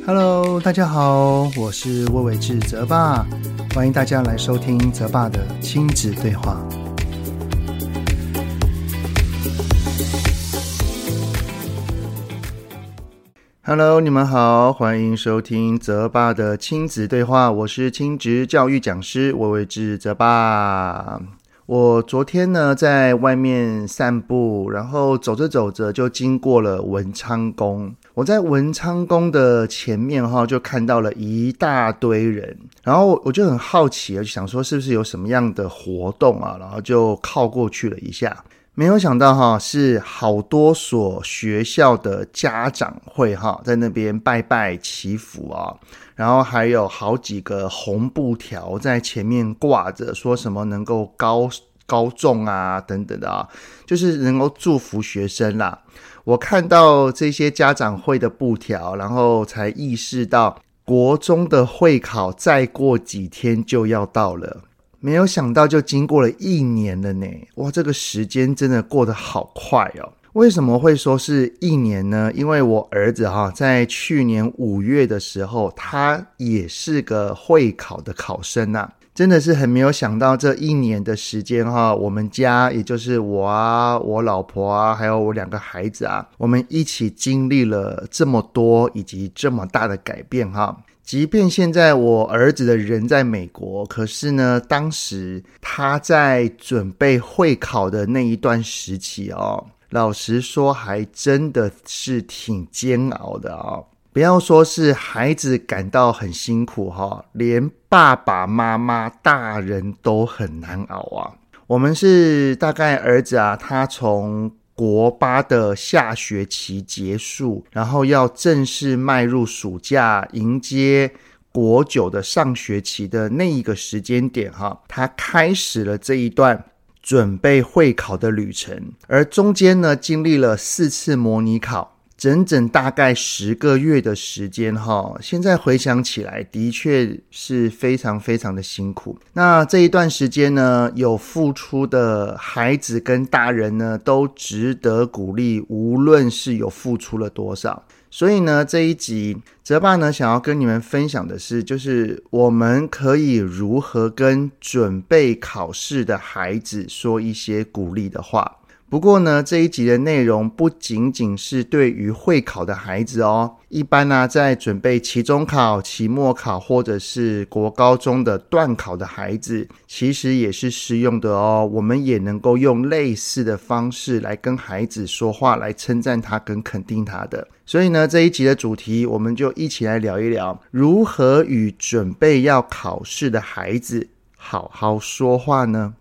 Hello， 大家好，我是魏伟志泽爸，欢迎大家来收听泽爸的亲子对话。Hello， 你们好，欢迎收听泽爸的亲子对话，我是亲职教育讲师魏伟志泽爸。我昨天呢在外面散步，然后走着走着就经过了文昌宫。我在文昌宫的前面就看到了一大堆人，然后我就很好奇，就想说是不是有什么样的活动啊，然后就靠过去了一下。没有想到是好多所学校的家长会在那边拜拜祈福啊，然后还有好几个红布条在前面挂着，说什么能够高中啊等等的啊，就是能够祝福学生啦。我看到这些家长会的布条，然后才意识到国中的会考再过几天就要到了。没有想到就经过了1年了呢，哇，这个时间真的过得好快哦。为什么会说是1年呢？因为我儿子在去年5月的时候，他也是个会考的考生啊。真的是很没有想到这1年的时间我们家也就是我啊、我老婆啊还有我2个孩子啊，我们一起经历了这么多以及这么大的改变即便现在我儿子的人在美国，可是呢当时他在准备会考的那一段时期老实说还真的是挺煎熬的不要说是孩子感到很辛苦连爸爸妈妈大人都很难熬我们是大概儿子他从国8的下学期结束，然后要正式迈入暑假，迎接国9的上学期的那一个时间点他开始了这一段准备会考的旅程，而中间呢经历了4次模拟考，整整大概10个月的时间现在回想起来的确是非常非常的辛苦。那这一段时间呢，有付出的孩子跟大人呢都值得鼓励，无论是有付出了多少。所以呢这一集泽爸呢想要跟你们分享的是，就是我们可以如何跟准备考试的孩子说一些鼓励的话。不过呢这一集的内容不仅仅是对于会考的孩子一般在准备期中考、期末考或者是国高中的段考的孩子其实也是适用的我们也能够用类似的方式来跟孩子说话，来称赞他跟肯定他的。所以呢这一集的主题我们就一起来聊一聊，如何与准备要考试的孩子好好说话呢？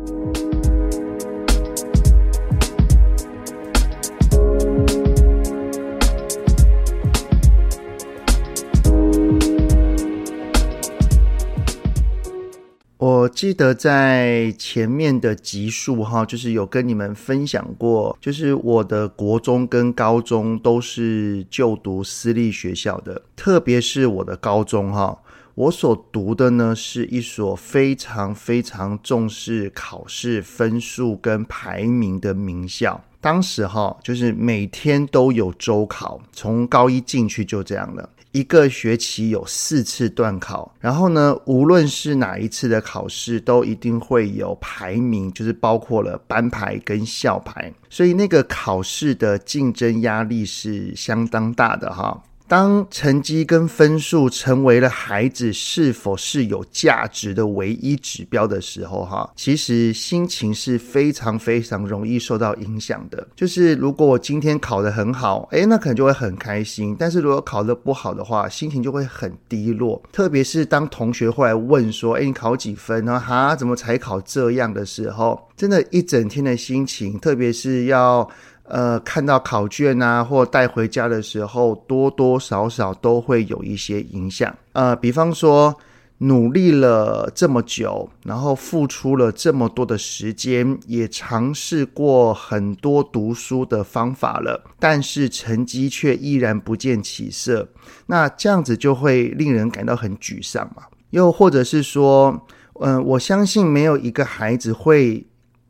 我记得在前面的集数就是有跟你们分享过，就是我的国中跟高中都是就读私立学校的，特别是我的高中我所读的呢是一所非常非常重视考试分数跟排名的名校。当时就是每天都有周考，从高1进去就这样了，一个学期有4次段考，然后呢无论是哪一次的考试都一定会有排名，就是包括了班排跟校排，所以那个考试的竞争压力是相当大的当成绩跟分数成为了孩子是否是有价值的唯一指标的时候其实心情是非常非常容易受到影响的。就是如果我今天考得很好那可能就会很开心，但是如果考得不好的话，心情就会很低落。特别是当同学会来问说你考几分怎么才考这样的时候，真的一整天的心情，特别是要看到考卷或带回家的时候，多多少少都会有一些影响。比方说努力了这么久，然后付出了这么多的时间，也尝试过很多读书的方法了，但是成绩却依然不见起色，那这样子就会令人感到很沮丧嘛。又或者是说我相信没有一个孩子会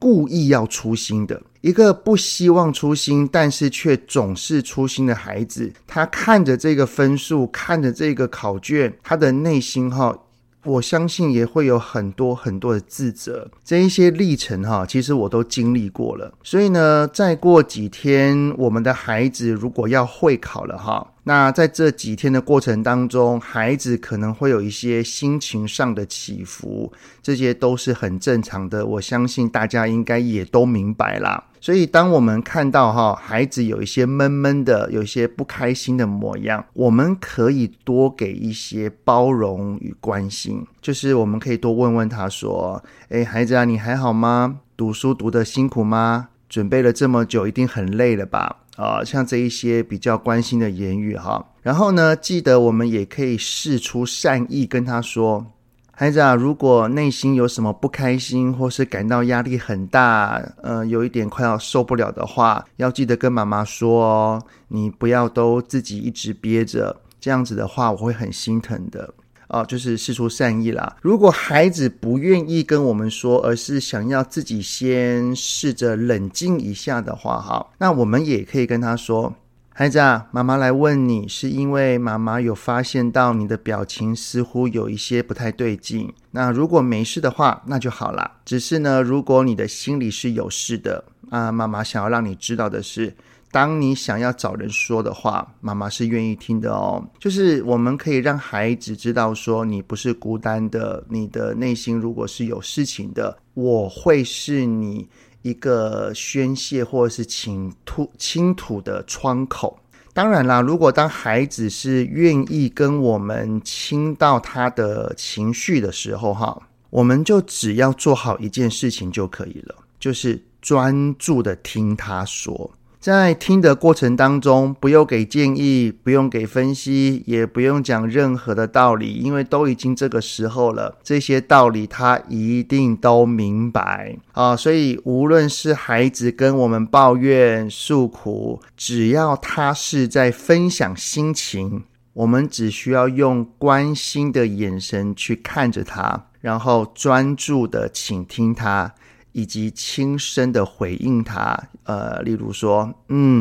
故意要粗心的。一个不希望粗心但是却总是粗心的孩子，他看着这个分数，看着这个考卷，他的内心我相信也会有很多很多的自责。这一些历程其实我都经历过了。所以呢，再过几天我们的孩子如果要会考了那在这几天的过程当中，孩子可能会有一些心情上的起伏，这些都是很正常的，我相信大家应该也都明白啦。所以当我们看到孩子有一些闷闷的，有一些不开心的模样，我们可以多给一些包容与关心，就是我们可以多问问他说，孩子啊，你还好吗？读书读得辛苦吗？准备了这么久一定很累了吧？像这一些比较关心的言语然后呢，记得我们也可以释出善意跟他说，孩子啊，如果内心有什么不开心，或是感到压力很大，有一点快要受不了的话，要记得跟妈妈说哦，你不要都自己一直憋着，这样子的话我会很心疼的。就是释出善意啦。如果孩子不愿意跟我们说，而是想要自己先试着冷静一下的话，那我们也可以跟他说，孩子啊，妈妈来问你，是因为妈妈有发现到你的表情似乎有一些不太对劲。那如果没事的话，那就好啦。只是呢，如果你的心里是有事的，妈妈想要让你知道的是，当你想要找人说的话，妈妈是愿意听的哦。就是我们可以让孩子知道说，你不是孤单的，你的内心如果是有事情的，我会是你一个宣泄或者是倾吐的窗口。当然啦，如果当孩子是愿意跟我们倾到他的情绪的时候我们就只要做好一件事情就可以了，就是专注的听他说。在听的过程当中，不用给建议，不用给分析，也不用讲任何的道理，因为都已经这个时候了，这些道理他一定都明白所以无论是孩子跟我们抱怨诉苦，只要他是在分享心情，我们只需要用关心的眼神去看着他，然后专注的倾听他，以及轻声的回应他，例如说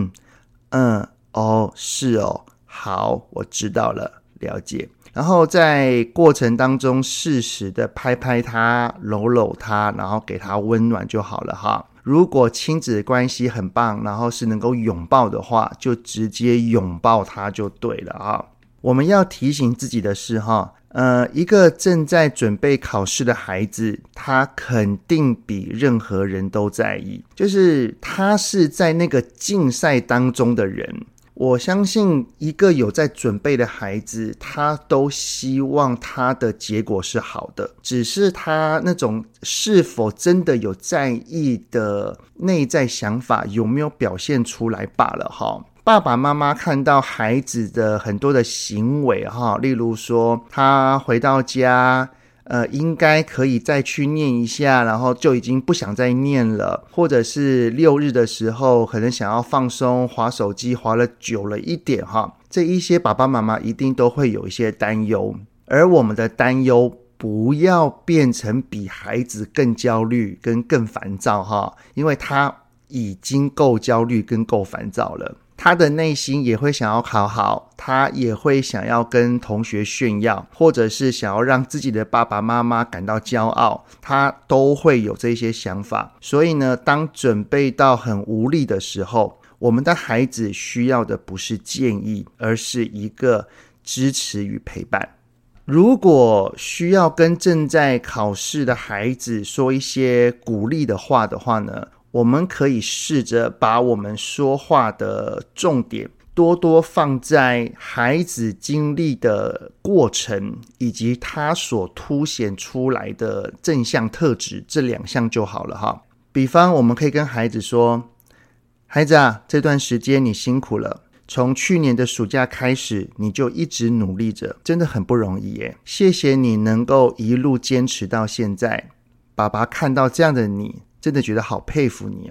是哦，好，我知道了，了解。然后在过程当中适时的拍拍他，搂搂他，然后给他温暖就好了如果亲子关系很棒，然后是能够拥抱的话，就直接拥抱他就对了我们要提醒自己的是一个正在准备考试的孩子，他肯定比任何人都在意，就是他是在那个竞赛当中的人。我相信一个有在准备的孩子，他都希望他的结果是好的，只是他那种是否真的有在意的内在想法有没有表现出来罢了爸爸妈妈看到孩子的很多的行为例如说他回到家应该可以再去念一下，然后就已经不想再念了，或者是6日的时候可能想要放松，滑手机滑了久了一点这一些爸爸妈妈一定都会有一些担忧，而我们的担忧不要变成比孩子更焦虑跟更烦躁因为他已经够焦虑跟够烦躁了，他的内心也会想要考好，他也会想要跟同学炫耀，或者是想要让自己的爸爸妈妈感到骄傲，他都会有这些想法。所以呢，当准备到很无力的时候，我们的孩子需要的不是建议，而是一个支持与陪伴。如果需要跟正在考试的孩子说一些鼓励的话呢，我们可以试着把我们说话的重点多多放在孩子经历的过程以及他所凸显出来的正向特质，这2项就好了比方我们可以跟孩子说，孩子啊，这段时间你辛苦了，从去年的暑假开始你就一直努力着，真的很不容易耶，谢谢你能够一路坚持到现在，爸爸看到这样的你真的觉得好佩服你哦。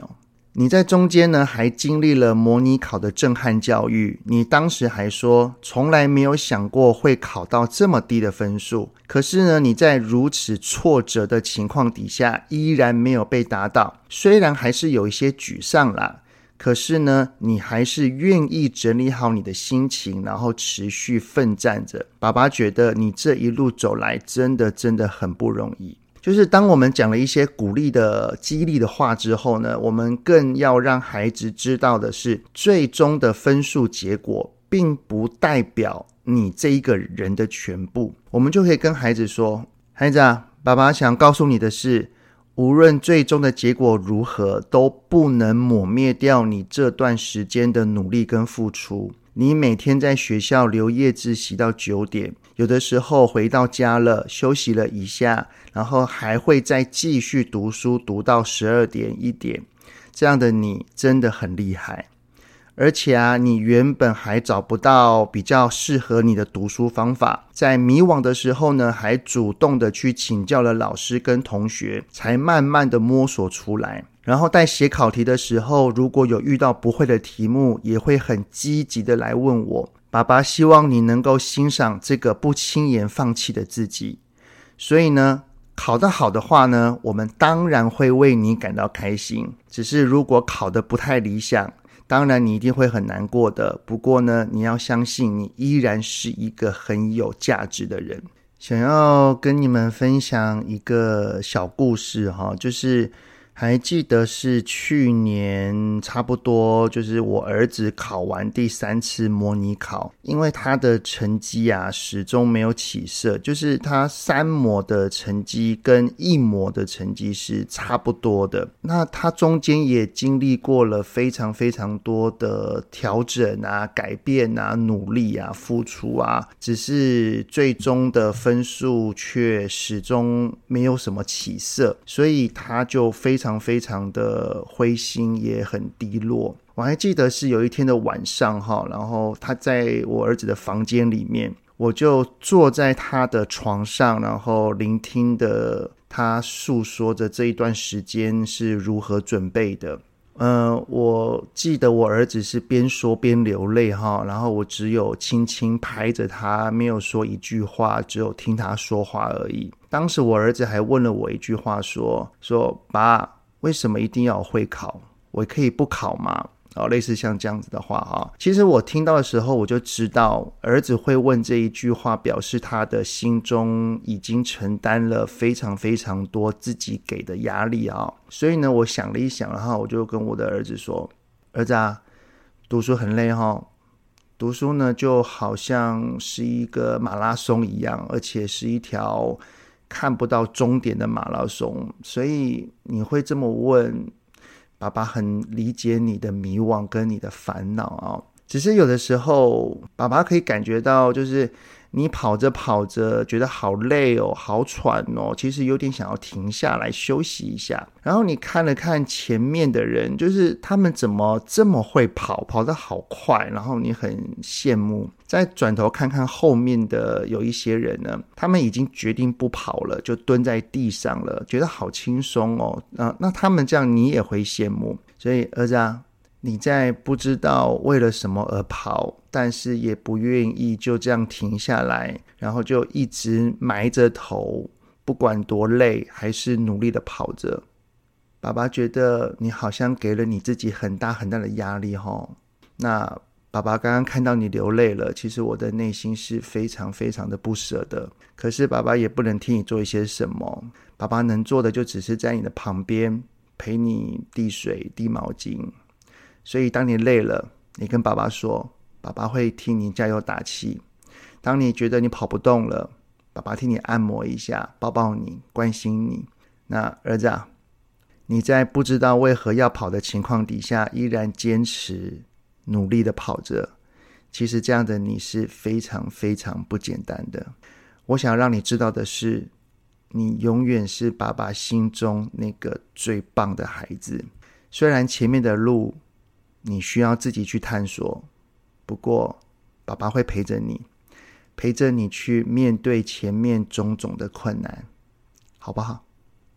你在中间呢还经历了模拟考的震撼教育，你当时还说从来没有想过会考到这么低的分数，可是呢你在如此挫折的情况底下依然没有被打倒，虽然还是有一些沮丧啦，可是呢你还是愿意整理好你的心情，然后持续奋战着。爸爸觉得你这一路走来真的很不容易。就是当我们讲了一些鼓励的激励的话之后呢，我们更要让孩子知道的是，最终的分数结果并不代表你这一个人的全部。我们就可以跟孩子说，孩子啊，爸爸想告诉你的是，无论最终的结果如何，都不能抹灭掉你这段时间的努力跟付出。你每天在学校留夜自习到9点，有的时候回到家了，休息了一下，然后还会再继续读书，读到12点1点，这样的你真的很厉害。而且啊，你原本还找不到比较适合你的读书方法，在迷惘的时候呢，还主动的去请教了老师跟同学，才慢慢的摸索出来。然后在写考题的时候，如果有遇到不会的题目，也会很积极的来问我。爸爸希望你能够欣赏这个不轻言放弃的自己。所以呢，考得好的话呢，我们当然会为你感到开心。只是如果考得不太理想，当然你一定会很难过的。不过呢，你要相信你依然是一个很有价值的人。想要跟你们分享一个小故事哈，就是还记得是去年差不多，就是我儿子考完第3次模拟考，因为他的成绩啊始终没有起色，就是他3模的成绩跟1模的成绩是差不多的。那他中间也经历过了非常多的调整啊、改变啊、努力啊、付出啊，只是最终的分数却始终没有什么起色，所以他就非常的灰心，也很低落。我还记得是有一天的晚上哈，然后他在我儿子的房间里面，我就坐在他的床上，然后聆听的他诉说着这一段时间是如何准备的。我记得我儿子是边说边流泪哈，然后我只有轻轻拍着他，没有说一句话，只有听他说话而已。当时我儿子还问了我一句话说爸，为什么一定要会考？我可以不考吗？类似像这样子的话哈，其实我听到的时候我就知道儿子会问这一句话，表示他的心中已经承担了非常多自己给的压力啊。所以呢，我想了一想，然后我就跟我的儿子说，儿子啊，读书很累哈，读书呢就好像是一个马拉松一样，而且是一条看不到终点的马拉松，所以你会这么问，爸爸很理解你的迷惘跟你的烦恼啊。只是有的时候爸爸可以感觉到，就是你跑着觉得好累哦，好喘哦，其实有点想要停下来休息一下。然后你看了看前面的人，就是他们怎么这么会跑得好快，然后你很羡慕。再转头看看后面的有一些人呢，他们已经决定不跑了，就蹲在地上了，觉得好轻松哦。那他们这样你也会羡慕。所以儿子啊，你在不知道为了什么而跑，但是也不愿意就这样停下来，然后就一直埋着头，不管多累还是努力的跑着。爸爸觉得你好像给了你自己很大的压力齁。那爸爸刚刚看到你流泪了，其实我的内心是非常的不舍的，可是爸爸也不能替你做一些什么，爸爸能做的就只是在你的旁边陪你递水递毛巾。所以当你累了，你跟爸爸说，爸爸会替你加油打气。当你觉得你跑不动了，爸爸替你按摩一下，抱抱你，关心你。那儿子啊，你在不知道为何要跑的情况底下，依然坚持努力的跑着，其实这样的你是非常不简单的。我想让你知道的是，你永远是爸爸心中那个最棒的孩子。虽然前面的路你需要自己去探索，不过爸爸会陪着你去面对前面种种的困难，好不好？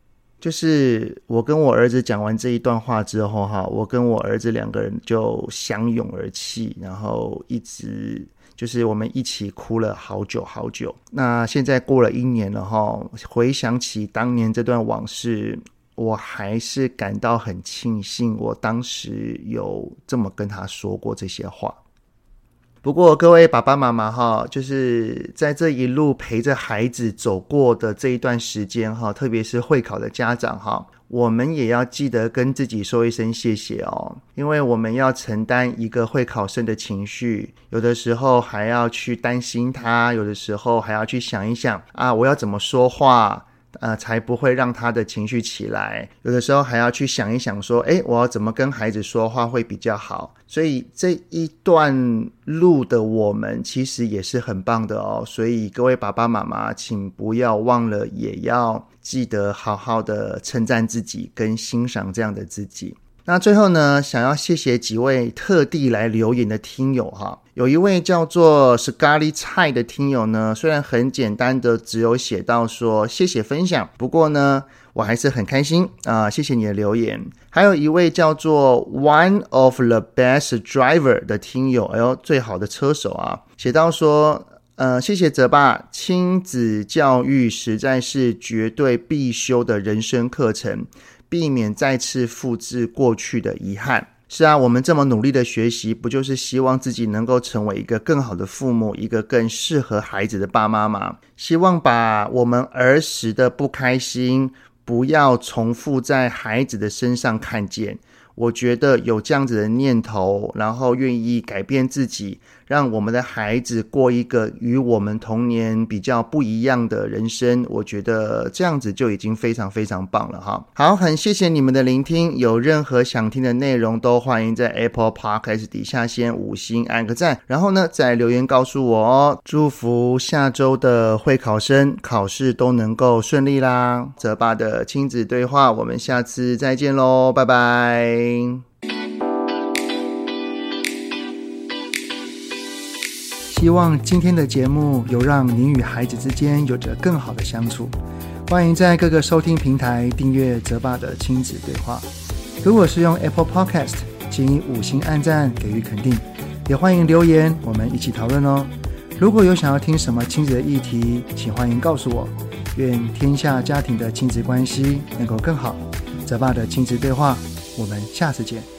就是我跟我儿子讲完这一段话之后我跟我儿子2个人就相拥而泣，然后一直就是我们一起哭了好久好久。那现在过了1年了回想起当年这段往事，我还是感到很庆幸我当时有这么跟他说过这些话。不过各位爸爸妈妈就是在这一路陪着孩子走过的这一段时间特别是会考的家长我们也要记得跟自己说一声谢谢因为我们要承担一个会考生的情绪，有的时候还要去担心他，有的时候还要去想一想我要怎么说话才不会让他的情绪起来，有的时候还要去想一想说我要怎么跟孩子说话会比较好。所以这一段路的我们其实也是很棒的所以各位爸爸妈妈请不要忘了，也要记得好好的称赞自己跟欣赏这样的自己。那最后呢，想要谢谢几位特地来留言的听友有一位叫做 Scarly 蔡的听友呢，虽然很简单的只有写到说谢谢分享，不过呢我还是很开心谢谢你的留言。还有一位叫做 One of the Best Driver 的听友，最好的车手写到说谢谢泽爸，亲子教育实在是绝对必修的人生课程，避免再次复制过去的遗憾。是我们这么努力的学习，不就是希望自己能够成为一个更好的父母，一个更适合孩子的爸妈吗？希望把我们儿时的不开心不要重复在孩子的身上看见。我觉得有这样子的念头，然后愿意改变自己，让我们的孩子过一个与我们童年比较不一样的人生，我觉得这样子就已经非常非常棒了好，很谢谢你们的聆听，有任何想听的内容都欢迎在 Apple Podcast 底下先5星按个赞，然后呢再留言告诉我祝福下周的会考生考试都能够顺利啦。泽爸的亲子对话，我们下次再见咯，拜拜。希望今天的节目有让您与孩子之间有着更好的相处。欢迎在各个收听平台订阅泽爸的亲子对话。如果是用 Apple Podcast， 请以5星按赞给予肯定，也欢迎留言，我们一起讨论哦。如果有想要听什么亲子的议题，请欢迎告诉我。愿天下家庭的亲子关系能够更好。泽爸的亲子对话，我们下次见。